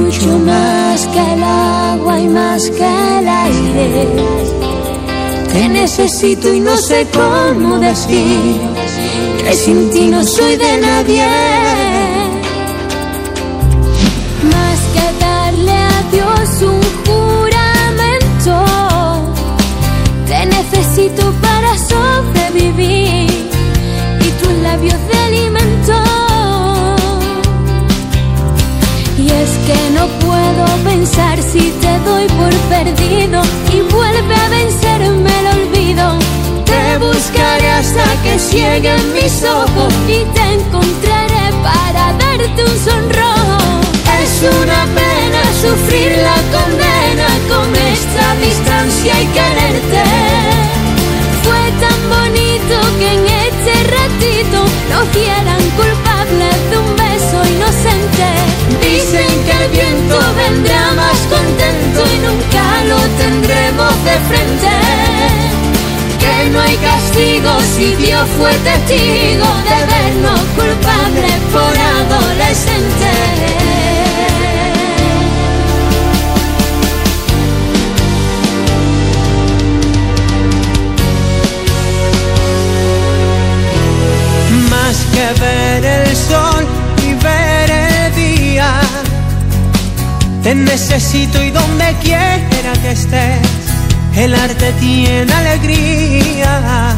mucho más que el agua y más que el aire. Te necesito y no sé cómo decir que sin ti no soy de nadie. Más que darle a Dios un juramento, te necesito para sobrevivir y tus labios de alimento. Y es que no puedo pensar si te doy por perdido y vuelve a vencerme el olvido. Te buscaré hasta que cieguen mis ojos y te encontraré para darte un sonrojo. Es una pena sufrir la condena con esta distancia y quererte. Fue tan bonito que en este ratito nos hicieran culpables de un beso inocente. Dicen que el viento vendrá más contento y nunca lo tendremos de frente. Que no hay castigo si Dios fue testigo de vernos culpables por adolescentes. Más que ver el sol y ver el día, te necesito y donde quiera que estés, el arte tiene alegría.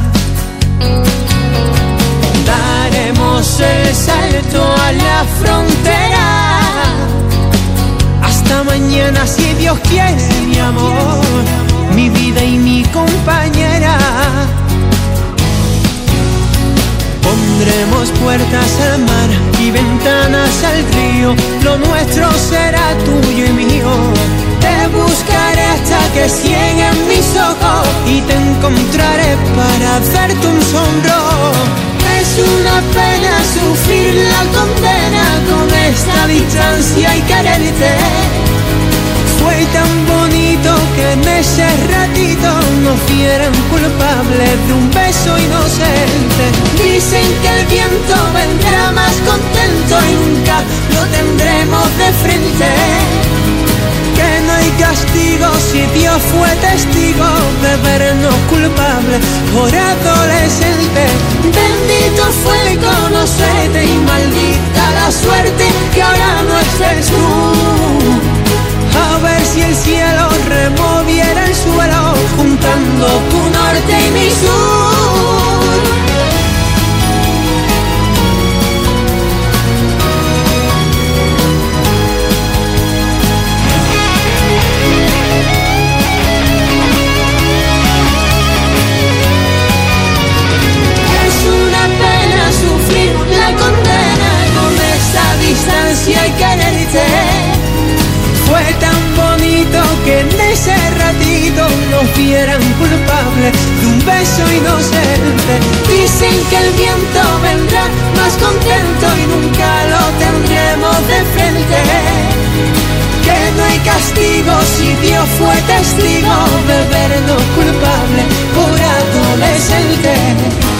Daremos el salto a la frontera. Hasta mañana si Dios quiere, mi amor, mi vida y mi compañera. Pondremos puertas al mar y ventanas al río. Lo nuestro será tuyo y mío. Te buscaré hasta que cieguen mis ojos y te encontraré para darte un sonrojo. Es una pena sufrir la condena con esta distancia y quererte. Fue tan bonito que en ese ratito nos hicieran culpables de un beso inocente. Dicen que el viento vendrá más contento y nunca lo tendremos de frente. Que no hay castigo si Dios fue testigo de vernos culpables por adolescentes. Bendito fue conocerte y maldita la suerte que ahora no estés tú. A ver si el cielo removiera el suelo juntando tu norte y mi sur. Es una pena sufrir la condena con esta distancia y quererte. Fue tan bonito que en ese ratito nos vieran culpables de un beso inocente. Dicen que el viento vendrá más contento y nunca lo tendremos de frente. Que no hay castigo si Dios fue testigo de vernos culpables por adolescentes.